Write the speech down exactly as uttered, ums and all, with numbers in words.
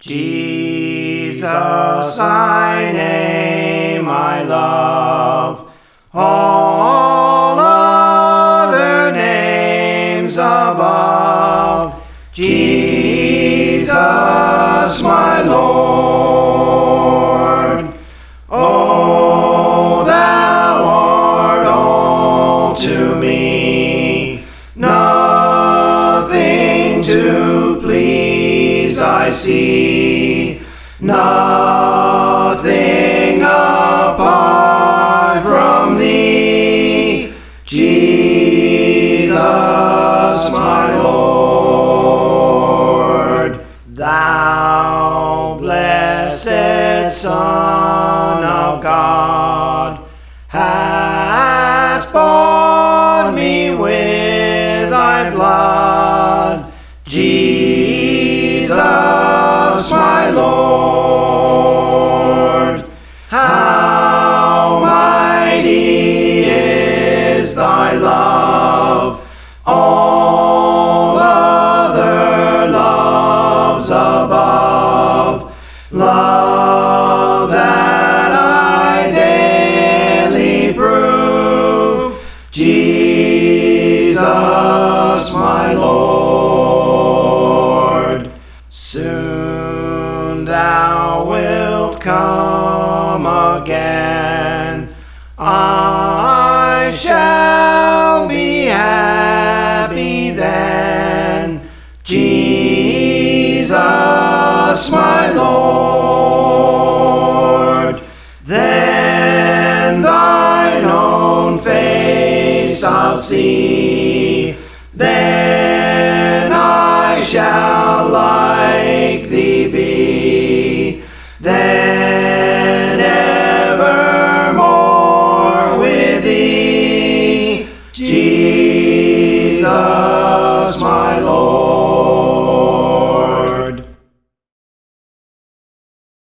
Jesus, thy name I love, all other names above. Jesus, my Lord, oh, thou art all to me, nothing to please I see, nothing apart from thee, Jesus, my Lord. Thou blessed Son of God, hast bought me with thy blood, Jesus, my Lord. How mighty is thy love, all other loves above, love that I daily prove, Jesus, my Lord. Soon thou wilt come again, I shall be happy then, Jesus, my Lord. Then thine own face I'll see, then I shall lie